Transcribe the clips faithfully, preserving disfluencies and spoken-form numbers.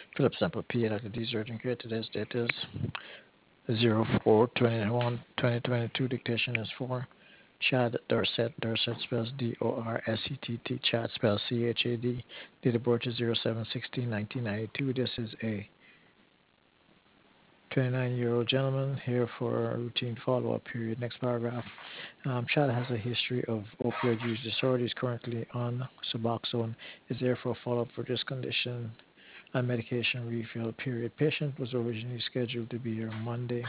Philip Sample P. Doctor D's urgent care. Today's date is zero four twenty-one twenty twenty-two. Dictation is for Chad Dorset. Dorset spells D O R S E T T. Chad spells C H A D. Date of birth is zero seven sixteen nineteen ninety-two. This is a twenty-nine-year-old gentleman here for a routine follow-up period. Next paragraph. Um, Chad has a history of opioid use disorder. He's currently on Suboxone. Is there for follow-up for this condition and medication refill period. Patient was originally scheduled to be here Monday,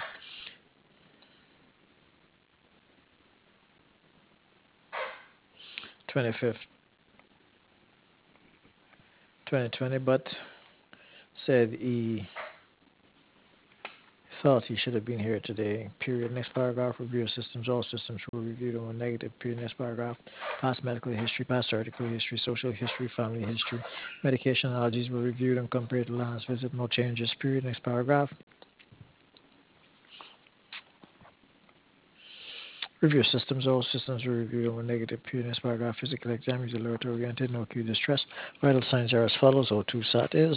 twenty-fifth, twenty twenty, but said he thought he should have been here today. Period. Next paragraph. Review of systems. All systems were reviewed on negative. Period. Next paragraph. Past medical history, past surgical history, social history, family history. Medication allergies were reviewed and compared to last visit. No changes. Period. Next paragraph. Review systems. All systems were reviewed on negative. Period. Next paragraph. Physical exam is alert oriented. No acute distress. Vital signs are as follows. O two sat is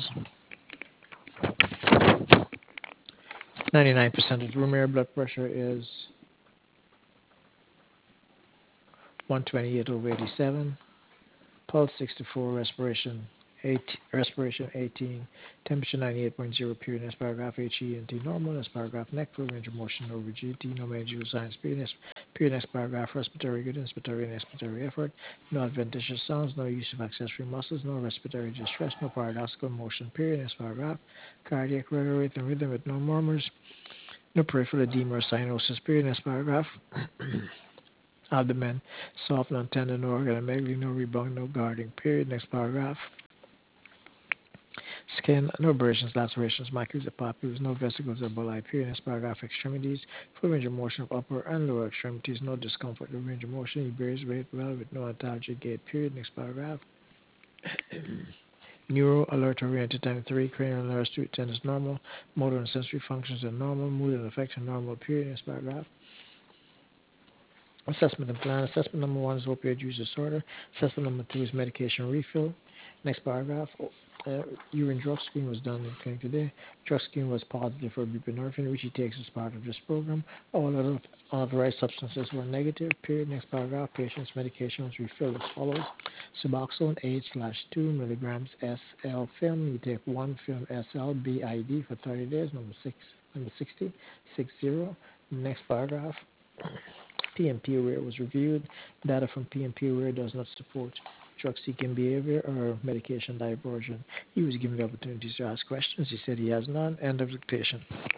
ninety-nine percent of room air. Blood pressure is one twenty-eight over eighty-seven. Pulse sixty-four. Respiration eight. Respiration eighteen. Temperature ninety-eight point zero. Period. Next paragraph. H E N T normal. Next paragraph. Neck fluid range of motion over G T. No major signs. Period. Next, period. Next paragraph. Respiratory good. Inspiratory and expiratory effort. No adventitious sounds. No use of accessory muscles. No respiratory distress. No paradoxical motion. Period. Next paragraph. Cardiac rate and rhythm with no murmurs. No peripheral edema or cyanosis. Period. Next paragraph. Abdomen, soft, non-tendon, no organomegaly, no rebound, no guarding. Period. Next paragraph. Skin, no abrasions, lacerations, macular papules, no vesicles or bulli. Period. Next paragraph. Extremities, full range of motion of upper and lower extremities, no discomfort, no range of motion. He bears weight well with no antalgic gait. Period. Next paragraph. Neuro, alert, oriented, time three, cranial nerves, two, ten is normal. Motor and sensory functions are normal. Mood and affects are normal. Period. Next paragraph. Assessment and plan. Assessment number one is opioid use disorder. Assessment number two is medication refill. Next paragraph. Uh, urine drug screen was done in clinic today. Drug screen was positive for buprenorphine, which he takes as part of this program. All other authorized substances were negative. Period. Next paragraph. Patient's medication was refilled as follows. Suboxone eight slash two milligrams S L film. You take one film S L B I D for thirty days. Number six, number sixty, six zero. Next paragraph. P M P aware was reviewed. Data from P M P aware does not support drug-seeking behavior or medication diversion. He was given the opportunity to ask questions. He said he has none. End of dictation.